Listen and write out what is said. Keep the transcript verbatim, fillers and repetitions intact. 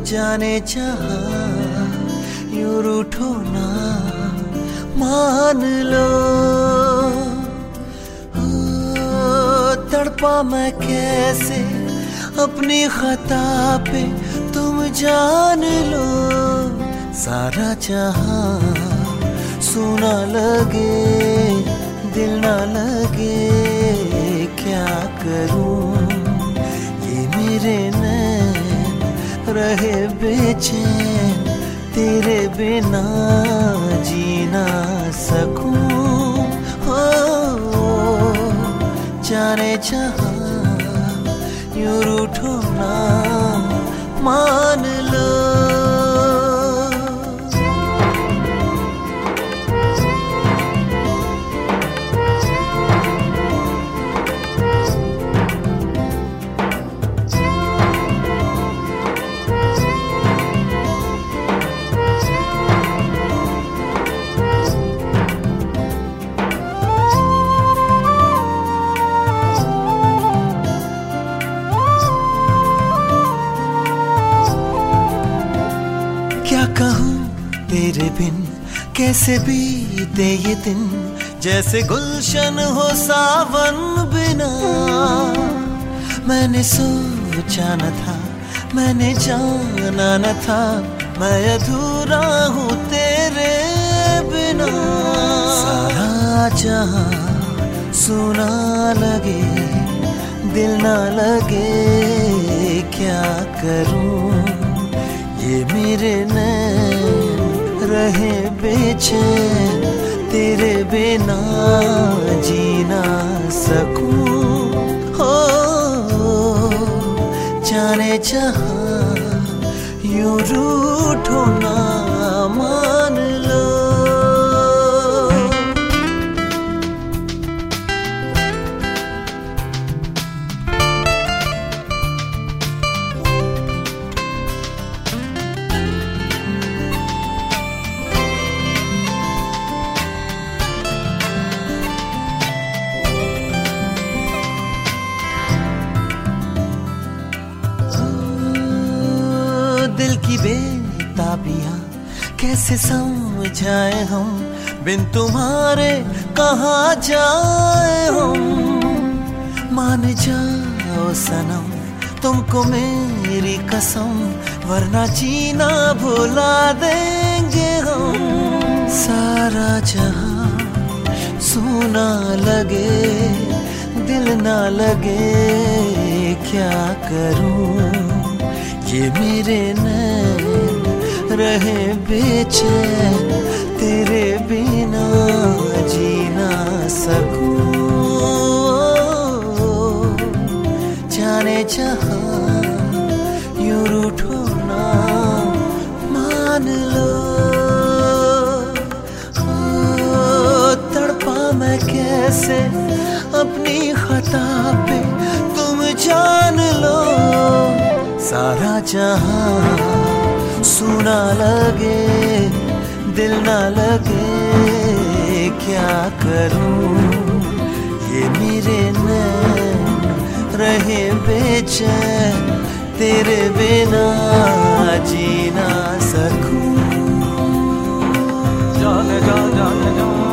जाने जहां यूं रूठो ना मान लो। ओ, तड़पा मैं कैसे अपनी खता पे तुम जान लो। सारा जहां सुना लगे दिल ना लगे, क्या करूं ये मेरे नैन रहे बेचैन, तेरे बिना जी ना सकूं। हो जाने जहां यूं रूठो ना मान लो। क्या कहूँ तेरे बिन कैसे बीते ये दिन, जैसे गुलशन हो सावन बिना। मैंने सोचा न था, मैंने जाना न था, मैं अधूरा हूँ तेरे बिना। सारा जहां सुना लगे दिल ना लगे, क्या करूं ये मेरे नैन रहे बेचैन, तेरे बिना जी ना सकूं। हो जाने जहां यूं रूठो ना मान लो। दिल की बेताबियां कैसे समझाए हम, बिन तुम्हारे कहाँ जाए हम। मान जाओ सनम तुमको मेरी कसम, वरना जीना भुला देंगे हम। सारा जहां सुना लगे दिल ना लगे, क्या करूं ये मेरे नैन रहे बेचैन, तेरे बिना जी ना सकूं। जाने जहां यूं रूठो ना मान लो। ओ, तड़पा मैं कैसे अपनी खता पे तुम जान लो। सारा जहां सुना लगे दिल ना लगे, क्या करूं ये मेरे नैन रहे बेचैन, तेरे बिना जी ना सकूं। जाने जा जाने जा